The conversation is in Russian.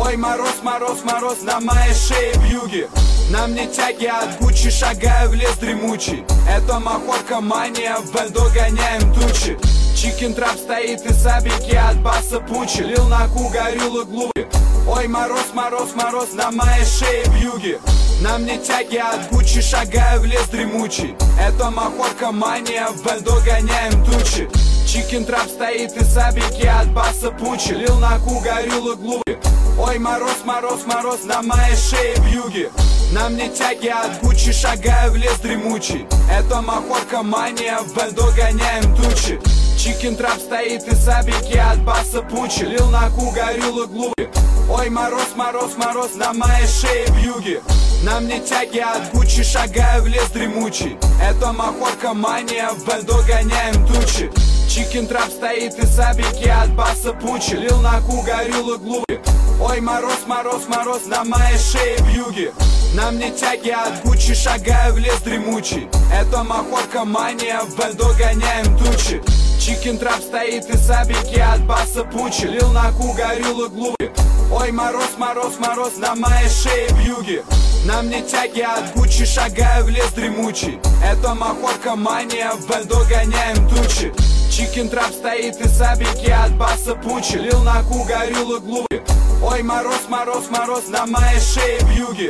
Ой, мороз, мороз, мороз на моей шее вьюги. На мне тяги от Гуччи, шагаю в лес дремучий. Это махорка мания, в бенду гоняем тучи. Чикен-трап стоит и сабики от баса пучи. Лил на ку, гориллу глуби. Ой, мороз, мороз, мороз на моей шее вьюги. На мне тяги от Гуччи, шагаю в лес дремучий. Это махорка мания, в бенду гоняем тучи. Чикен-трап стоит и сабики от баса пучи. Лил на ку, гориллу глуби. Ой, мороз, мороз, мороз на моей шее вьюги. На мне тяги от Гуччи, шагаю в лес дремучий. Это махорка мания, в бенду гоняем тучи. Чикен-трап стоит и сабики от баса пучи. Лил на ку, гориллу глуби. Ой, мороз, мороз, мороз на моей шее вьюги. На мне тяги от Гуччи, шагаю в лес дремучий. Это махорка мания, в бенду гоняем тучи. Чикен-трап стоит и сабики от баса пучи. Лил на ку, гориллу глуби. Ой, мороз, мороз, мороз на моей шее вьюги. На мне тяги от Гуччи, шагаю в лес дремучий. Это махорка мания, в бенду гоняем тучи. Чикен-трап стоит и сабики от баса пучи. Лил на ку, гориллу глуби. Ой, мороз, мороз, мороз на моей шее вьюги. На мне тяги от Гуччи, шагаю в лес дремучий. Это махорка мания, в бенду гоняем тучи. Чикен-трап стоит и сабики от баса пучи. Лил на ку, гориллу глуби. Ой, мороз, мороз, мороз на моей шее вьюги.